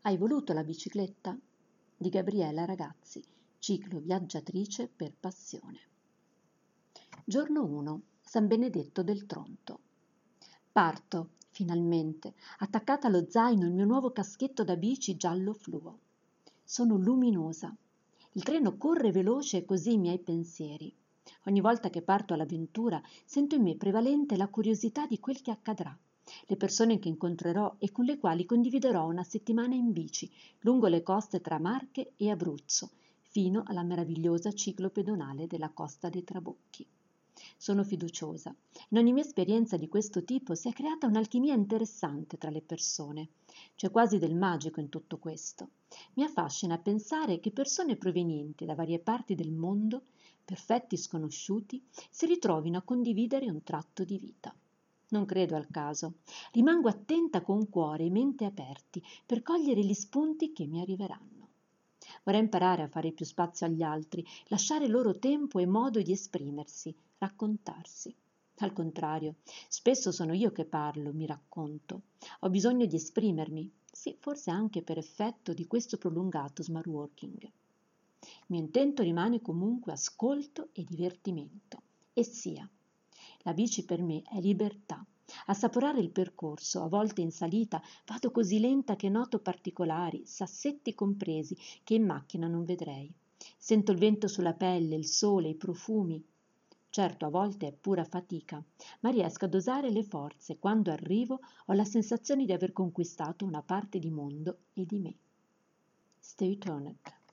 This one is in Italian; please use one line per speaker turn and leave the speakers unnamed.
Hai voluto la bicicletta? Di Gabriela Ragazzi, ciclo viaggiatrice per passione. Giorno 1, San Benedetto del Tronto. Parto, finalmente, attaccata allo zaino il mio nuovo caschetto da bici giallo fluo. Sono luminosa. Il treno corre veloce così i miei pensieri. Ogni volta che parto all'avventura sento in me prevalente la curiosità di quel che accadrà. Le persone che incontrerò e con le quali condividerò una settimana in bici lungo le coste tra Marche e Abruzzo, fino alla meravigliosa ciclo pedonale della Costa dei Trabocchi. Sono fiduciosa. In ogni mia esperienza di questo tipo si è creata un'alchimia interessante tra le persone. C'è quasi del magico in tutto questo. Mi affascina pensare che persone provenienti da varie parti del mondo, perfetti sconosciuti, si ritrovino a condividere un tratto di vita. Non credo al caso. Rimango attenta con cuore e mente aperti per cogliere gli spunti che mi arriveranno. Vorrei imparare a fare più spazio agli altri, lasciare loro tempo e modo di esprimersi, raccontarsi. Al contrario, spesso sono io che parlo, mi racconto. Ho bisogno di esprimermi, sì, forse anche per effetto di questo prolungato smart working. Il mio intento rimane comunque ascolto e divertimento. E sia. La bici per me è libertà. Assaporare il percorso, a volte in salita, vado così lenta che noto particolari, sassetti compresi, che in macchina non vedrei. Sento il vento sulla pelle, il sole, i profumi. Certo, a volte è pura fatica, ma riesco a dosare le forze. Quando arrivo ho la sensazione di aver conquistato una parte di mondo e di me. Stay tuned.